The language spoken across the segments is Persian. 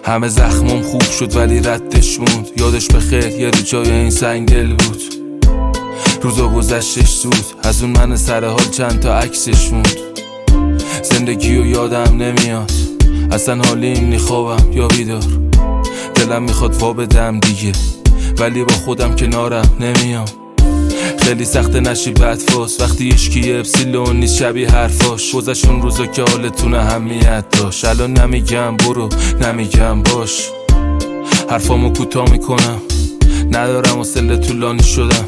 همه زخمم خوب شد ولی ردش موند. یادش بخیر یه رو جای این سنگ دل بود. روزا گذشتش زود، از اون من سر حال چند تا عکسش موند. زندگیو یادم نمیاد، اصلا حالیم نی خوابم یا بیدار. دلم میخواد وا بدم دیگه، ولی با خودم کنارم نمیام. خیلی سخت نشی بدفاس وقتی اشکی اپسیلون نیست شبیه حرفاش. گذشت اون روزا که حالتون اهمیت داشت. الان نمیگم برو، نمیگم باش، حرفامو کوتاه میکنم. ندارم حوصله طولانی شدم،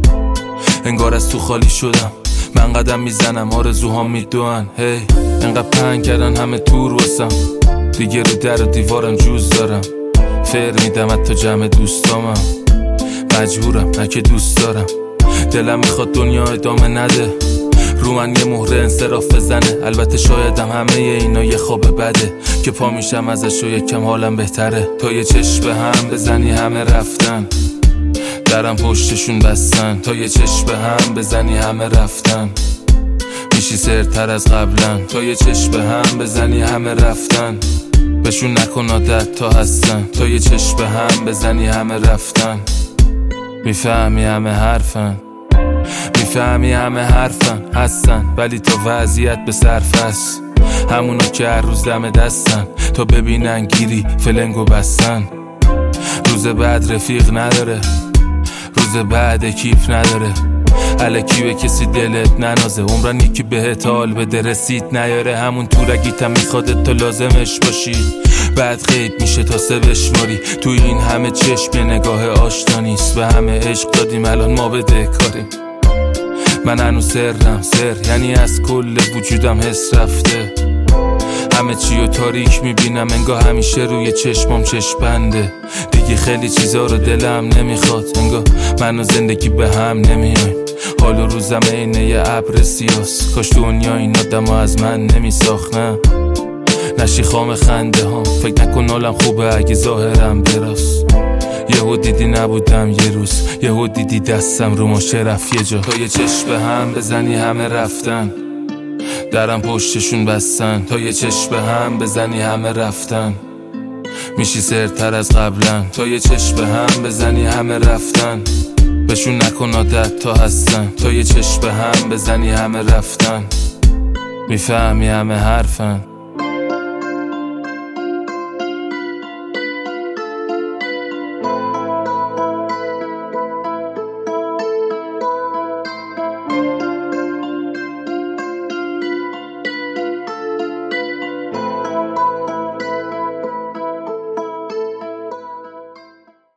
انگار از تو خالی شدم. من قدم میزنم آرزوهام میدوئن. هی انقدر پنگ کردن همه تور واسم، دیگه رو در و دیوارم جوز دارم. فر میدم حتی جمع دوستامم، مجبورم نه که دوست دارم. دلم میخواد دنیا ادامه نده، رو من یه مهره انصراف بزنه. البته شایدم همه اینا یه خواب بده که پا میشم ازش و یکم حالم بهتره. تا یه چشم به هم بزنی همه رفتن، درم پشتشون بستن. تا یه چشم به هم بزنی همه رفتن، میشی سرتر از قبلا. تا یه چشم به هم بزنی همه رفتن، بهشون نکن عادت تا هستن. تا یه چشم به هم بزنی همه رفتن، میفهمی همه حرفن. میفهمی همه حرفن هستن، ولی تا وضعیت به صرف است. همونا که هر روز دم دستن، تا ببینن گیری فلنگو بستن. روز بعد رفیق نداره، روز بعد کیف نداره. الکی به کسی دلت ننازه، عمرن یکی بهت حال بده رسید نیاره. همون تورگیتم میخواد تو لازمش باشی، بعد غیب میشه تا سه بشماری. تو این همه چشم یه نگاه آشنا نیست. به همه عشق دادیم الان ما بده کاریم. من هنوز سرم سر، یعنی از کل وجودم حس رفته. همه چیو تاریک میبینم، انگار همیشه روی چشمام چشم بنده. دیگه خیلی چیزا رو دلم نمیخواد، انگار من و زندگی به هم نمیایم. حال و روزم اینه یه ابر سیاس، کاش دنیا این آدم از من نمیساختم. نشی خام خنده هم، فکر نکن حالم خوبه اگه ظاهرم براست. یهو دیدی نبودم یه روز، یهو دیدی دستم رو ماشه رفت یه جا. تا یه چشم به هم بزنی همه رفتن، درم پشتشون بستن. تا یه چشم به هم بزنی همه رفتن، میشی سرتر از قبلا. تا یه چشم به هم بزنی همه رفتن، بهشون نکن عادت تا هستن. تا یه چشم به هم بزنی همه رفتن، میفهمی همه حرفن.